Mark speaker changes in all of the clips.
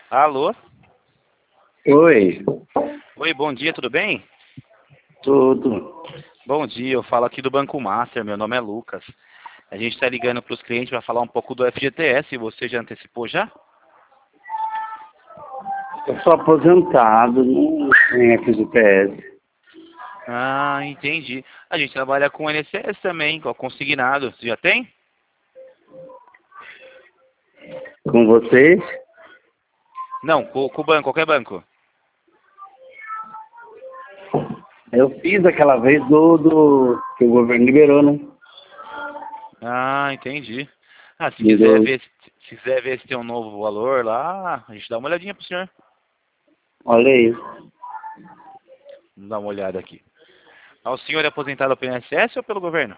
Speaker 1: Alô?
Speaker 2: Oi,
Speaker 1: Oi, bom dia, tudo bem?
Speaker 2: tudo.
Speaker 1: Bom dia, eu falo aqui do Banco Master, meu nome é Lucas. A gente está ligando para os clientes para falar um pouco do FGTS, você já antecipou já?
Speaker 2: Eu sou aposentado, não tenho FGTS.
Speaker 1: Ah, entendi. A gente trabalha com INSS também, com consignado. Você já tem?
Speaker 2: Com vocês?
Speaker 1: Não, com o banco, qualquer banco.
Speaker 2: Eu fiz aquela vez do que o governo liberou, né?
Speaker 1: Ah, entendi. Ah, se
Speaker 2: Me
Speaker 1: quiser
Speaker 2: deu-
Speaker 1: ver, se quiser ver se tem um novo valor lá, a gente dá uma olhadinha pro senhor.
Speaker 2: Olha aí,
Speaker 1: Vamos dar uma olhada aqui. Ah, o senhor é aposentado pelo INSS ou pelo governo?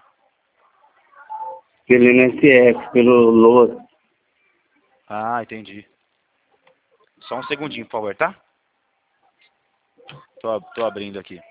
Speaker 2: pelo INSS, pelo LOAS.
Speaker 1: Ah, entendi. Só um segundinho, por favor, tá? Tô abrindo aqui.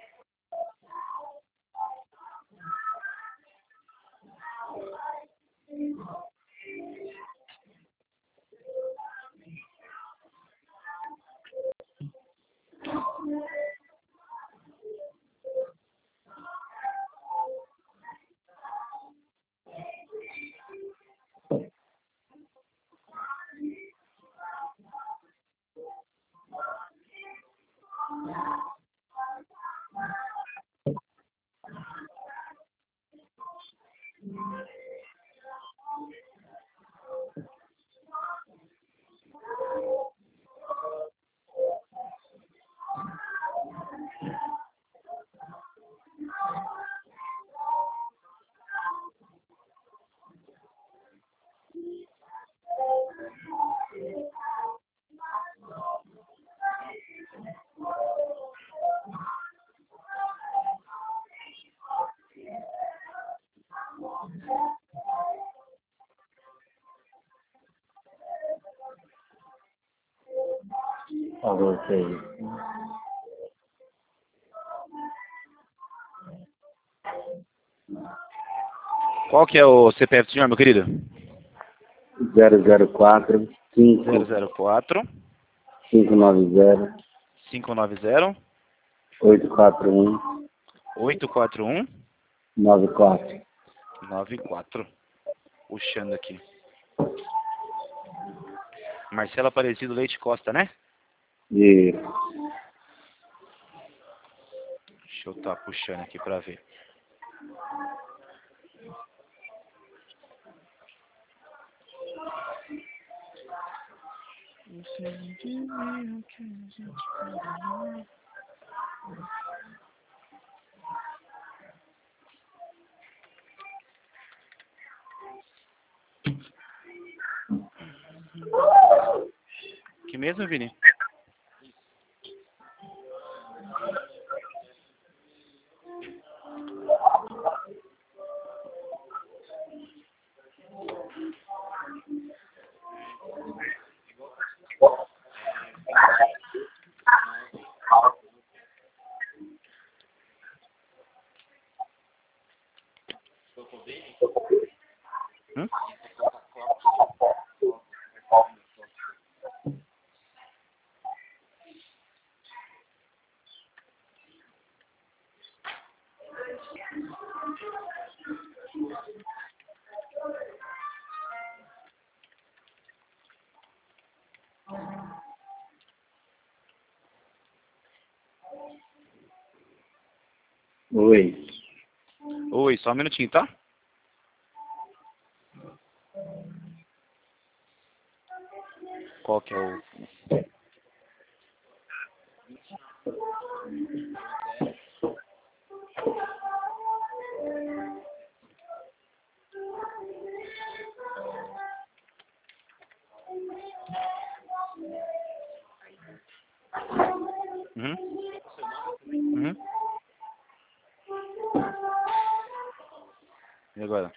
Speaker 2: Falou isso aí.
Speaker 1: Qual que é o CPF do senhor, meu querido?
Speaker 2: 004
Speaker 1: 004
Speaker 2: 590
Speaker 1: 590
Speaker 2: 841
Speaker 1: 841
Speaker 2: 94.
Speaker 1: 94. Puxando aqui. Marcelo Aparecido Leite Costa, né?
Speaker 2: E
Speaker 1: Deixa eu estar puxando aqui pra ver. Que mesmo, Vini? Hum?
Speaker 2: oi.
Speaker 1: Oi, só um minutinho, tá? Qual que é o... Uhum. Uhum. E agora?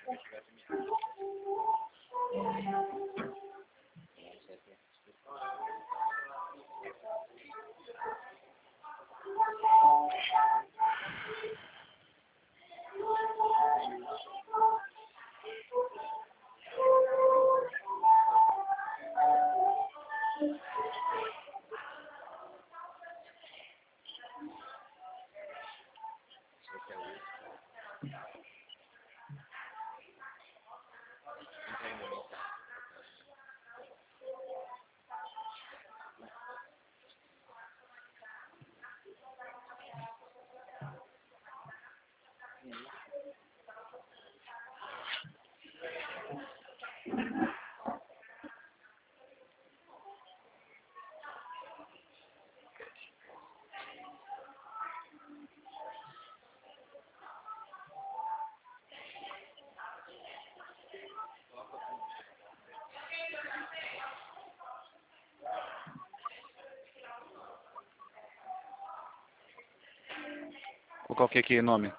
Speaker 1: Qual que é aqui o nome?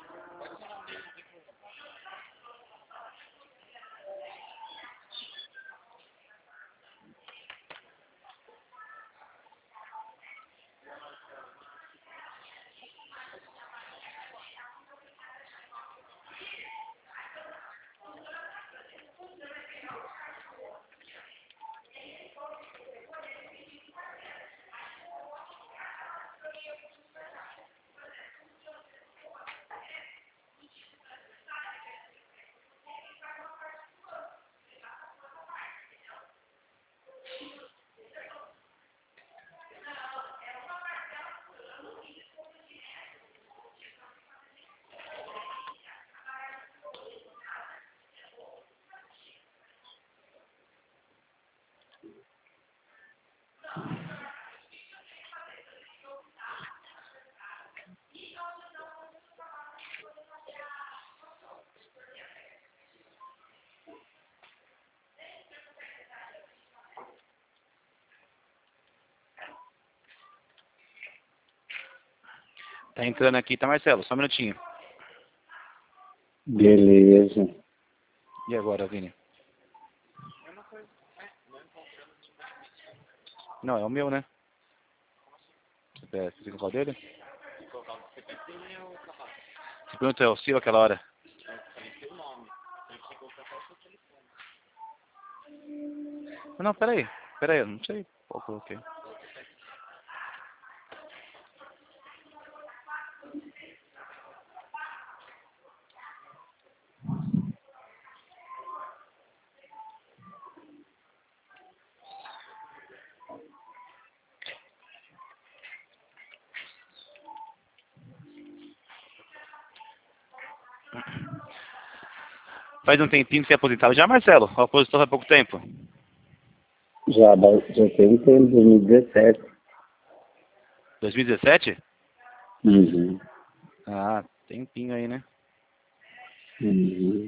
Speaker 1: Tá entrando aqui, tá, Marcelo? Só um minutinho.
Speaker 2: Beleza.
Speaker 1: E agora, Vini? Não, é o meu, né? Você fica qual dele? Você perguntou, é o seu aquela hora? Não, peraí, eu não sei qual eu coloquei. Faz um tempinho que você é aposentado já, Marcelo? Ou aposentou há pouco tempo?
Speaker 2: Já tem um tempo, 2017.
Speaker 1: 2017?
Speaker 2: Uhum.
Speaker 1: Ah, tempinho aí, né?
Speaker 2: Uhum.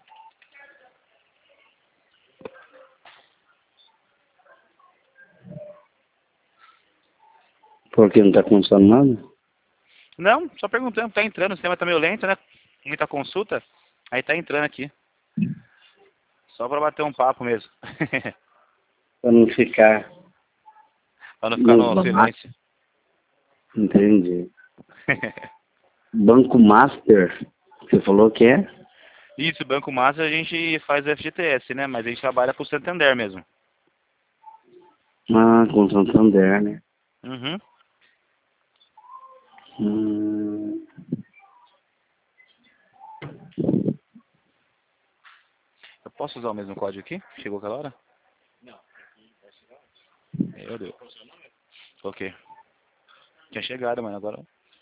Speaker 2: Porque não tá começando nada?
Speaker 1: Não, só perguntando, tá entrando, o sistema tá meio lento, né? Muita consulta, aí tá entrando aqui. Só pra bater um papo mesmo.
Speaker 2: Pra não ficar
Speaker 1: Pra não ficar
Speaker 2: no
Speaker 1: no
Speaker 2: banco.
Speaker 1: silêncio.
Speaker 2: Entendi. Banco Master, você falou que é?
Speaker 1: Isso, Banco Master a gente faz o FGTS, né? Mas a gente trabalha pro Santander mesmo.
Speaker 2: Ah, com Santander, né?
Speaker 1: Uhum.
Speaker 2: Hum,
Speaker 1: Eu posso usar o mesmo código aqui? Chegou aquela hora? Meu Deus. Ok. Tinha chegado, mano, agora...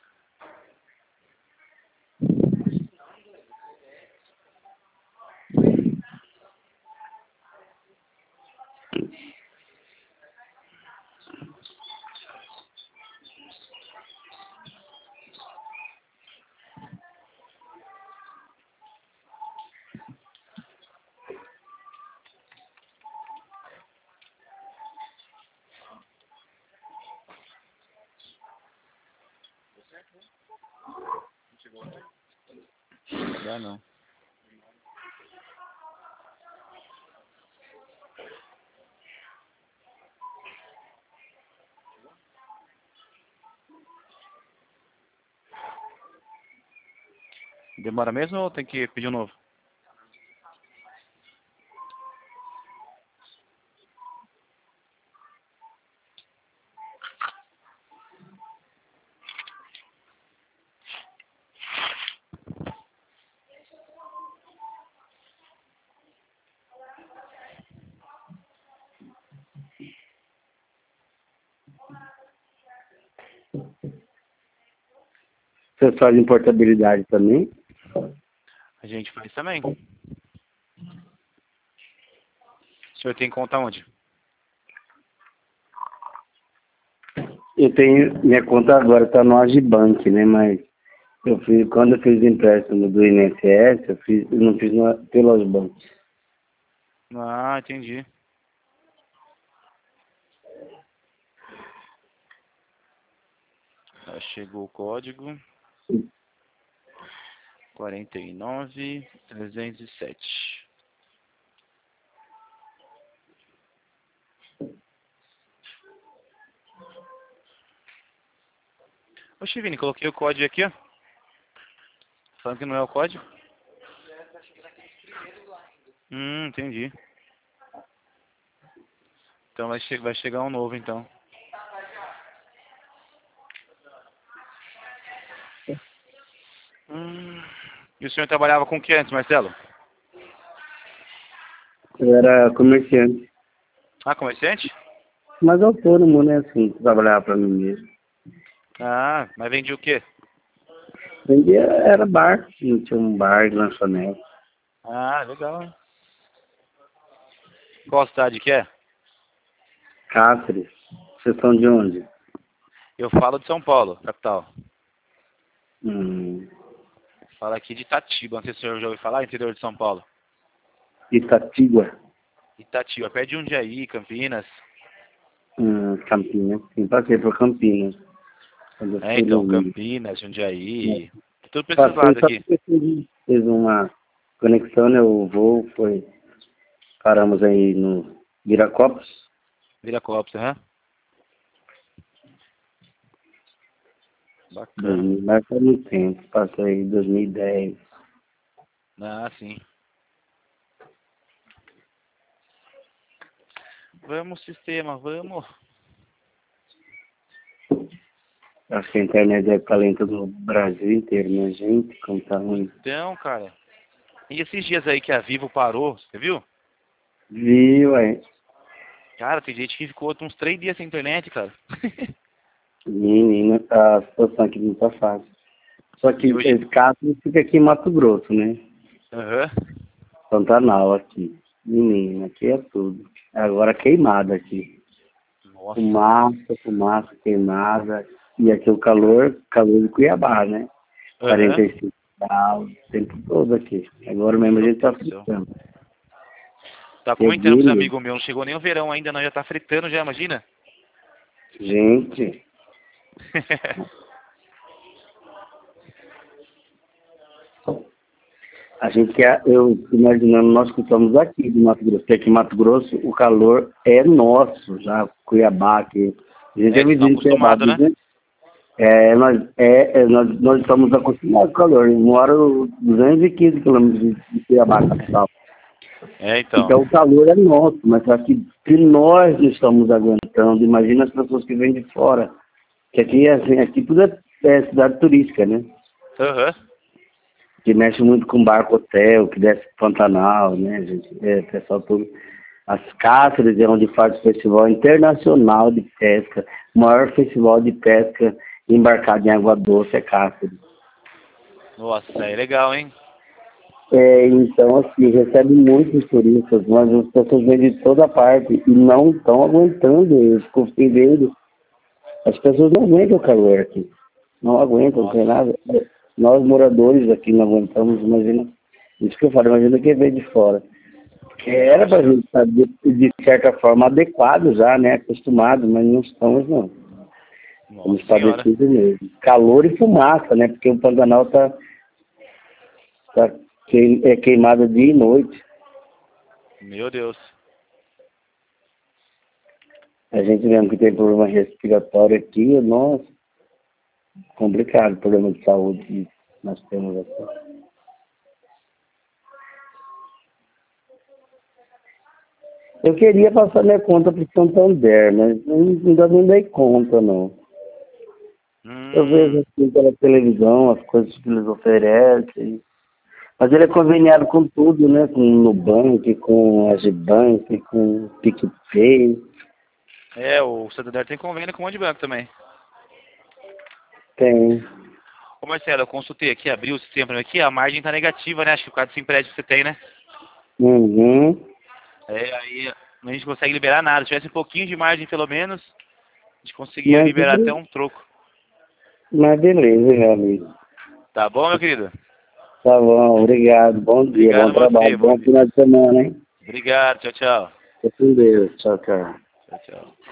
Speaker 1: Já não. Demora mesmo ou tem que pedir um novo?
Speaker 2: Vocês fazem portabilidade também?
Speaker 1: A gente faz também. O senhor tem conta onde?
Speaker 2: Eu tenho, minha conta agora está no Agibank, né? Mas quando eu fiz empréstimo do INSS, eu não fiz pelo Agibank.
Speaker 1: Ah, entendi. Ah, chegou o código. 49.307. Oxe, Vini, coloquei o código aqui, ó. Falando que não é o código. Entendi. Então vai chegar um novo, então. E o senhor trabalhava com o que antes, Marcelo?
Speaker 2: Eu era comerciante.
Speaker 1: Ah, comerciante?
Speaker 2: Mas autônomo, né? Assim, trabalhava para mim mesmo.
Speaker 1: Ah, mas vendia o quê?
Speaker 2: Vendia, era bar. Tinha um bar de lanchonete.
Speaker 1: Ah, legal. Qual cidade que é?
Speaker 2: Cáceres. Vocês são de onde?
Speaker 1: Eu falo de São Paulo, capital.
Speaker 2: Hum.
Speaker 1: Falo aqui de Itatiba, não sei se o senhor já ouviu falar, interior de São Paulo.
Speaker 2: Itatiba.
Speaker 1: Itatiba, perto de Jundiaí, Campinas.
Speaker 2: Campinas. Sim, passei por Campinas. Quando eu
Speaker 1: É,
Speaker 2: fui
Speaker 1: então,
Speaker 2: no Rio.
Speaker 1: Campinas, Jundiaí. Tudo pra esses
Speaker 2: Passei
Speaker 1: lados
Speaker 2: só
Speaker 1: aqui.
Speaker 2: porque fez uma conexão, né? O voo foi... Paramos aí no Viracopos.
Speaker 1: Viracopos, aham. Bacana.
Speaker 2: Mas faz muito tempo. Passei em 2010.
Speaker 1: Ah, sim. Vamos, sistema, vamos.
Speaker 2: Acho que a internet deve estar lenta no Brasil inteiro, né, gente? Como tá ruim.
Speaker 1: Então, cara. E esses dias aí que a Vivo parou, você viu?
Speaker 2: Viu, é.
Speaker 1: Cara, tem gente que ficou uns 3 dias sem internet, cara.
Speaker 2: Menina, a situação aqui não tá fácil. Só que
Speaker 1: E hoje...
Speaker 2: esse caso fica aqui em Mato Grosso, né?
Speaker 1: Aham.
Speaker 2: Pantanal aqui. Menina, aqui é tudo. Agora queimada aqui.
Speaker 1: Nossa.
Speaker 2: Fumaça, queimada. E aqui o calor de Cuiabá, né?
Speaker 1: Aham.
Speaker 2: 45 graus, o tempo todo aqui. Agora mesmo a
Speaker 1: Meu
Speaker 2: gente tá
Speaker 1: Deus do céu.
Speaker 2: fritando.
Speaker 1: Tá comentando
Speaker 2: Cheguei,
Speaker 1: com os
Speaker 2: meu.
Speaker 1: amigos meus, não chegou nem o verão ainda, não, já tá fritando já, imagina?
Speaker 2: Gente, a gente quer, eu fico imaginando, nós que estamos aqui de Mato Grosso, porque aqui em Mato Grosso o calor é nosso, já Cuiabá aqui. A gente é
Speaker 1: Eles estão
Speaker 2: vizinho de Cuiabá,
Speaker 1: acostumados, né?
Speaker 2: né? Nós estamos acostumados com o calor. Eu moro 215 quilômetros de Cuiabá, capital.
Speaker 1: É, então.
Speaker 2: Então o calor é nosso, mas só que se nós não estamos aguentando, imagina as pessoas que vêm de fora. Que aqui, assim, aqui tudo é cidade turística, né?
Speaker 1: Aham.
Speaker 2: Que mexe muito com barco hotel, que desce pro Pantanal, né, gente? Pessoal todo. As Cáceres é onde faz o Festival Internacional de Pesca. O maior festival de pesca embarcado em água doce é Cáceres.
Speaker 1: Nossa, é legal, hein?
Speaker 2: Então, assim, recebe muitos turistas, mas as pessoas vêm de toda parte e não estão aguentando. Eu fico vendo. As pessoas não aguentam o calor aqui. Não aguentam, não tem
Speaker 1: Nossa.
Speaker 2: nada. Nós, moradores aqui, não aguentamos, imagina. Isso que eu falo, imagina quem veio de fora. Porque era para a gente estar, de certa forma, adequado já, né? Acostumado, mas não estamos, não.
Speaker 1: Nossa
Speaker 2: Estamos
Speaker 1: senhora.
Speaker 2: padecidos mesmo. Calor e fumaça, né? Porque o Pantanal tá queimado dia e noite.
Speaker 1: Meu Deus.
Speaker 2: A gente mesmo que tem problema respiratório aqui, nossa, complicado, problema de saúde que nós temos aqui. Eu queria passar minha conta para o Santander, mas ainda não dei conta, não. Eu vejo assim pela televisão as coisas que eles oferecem. Mas ele é conveniado com tudo, né? Com o Nubank, com a Agibank, com o PicPay.
Speaker 1: É, o Santander tem convênio com o monte de banco também.
Speaker 2: Tem.
Speaker 1: Ô Marcelo, eu consultei aqui, abri o sistema pra mim aqui, a margem tá negativa, né? Acho que por causa desse empréstimo que você tem, né?
Speaker 2: Uhum.
Speaker 1: Aí a gente consegue liberar nada. Se tivesse um pouquinho de margem, pelo menos, a gente conseguia
Speaker 2: Mas,
Speaker 1: liberar até um troco.
Speaker 2: mas beleza, meu amigo.
Speaker 1: Tá bom, meu querido?
Speaker 2: Tá bom, obrigado. Bom dia, bom
Speaker 1: Obrigado a você,
Speaker 2: trabalho,
Speaker 1: bom
Speaker 2: bom
Speaker 1: dia.
Speaker 2: final de semana, hein?
Speaker 1: Obrigado, tchau, tchau.
Speaker 2: Fica com Deus. Tchau, tchau.
Speaker 1: Tchau, tchau.